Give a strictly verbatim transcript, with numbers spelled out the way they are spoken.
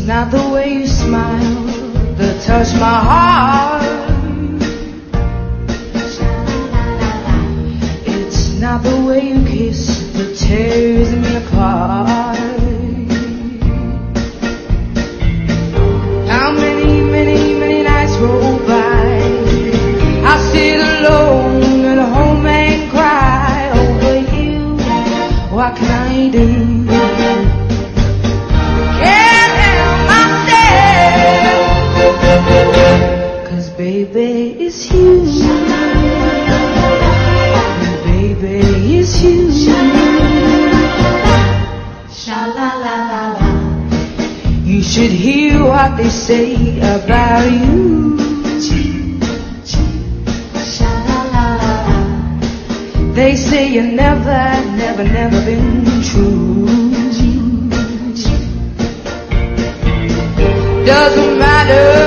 not the way you smile that touched my heart. It's not the way you kiss that tears me apart. How many, many, many nights roll by, I sit alone at home and cry over you. What can I do? Can't help myself, 'cause baby, it's you. Baby, it's you. Sha-la-la-la-la. You should hear what they say about you. They say you never, never, never been true. Doesn't matter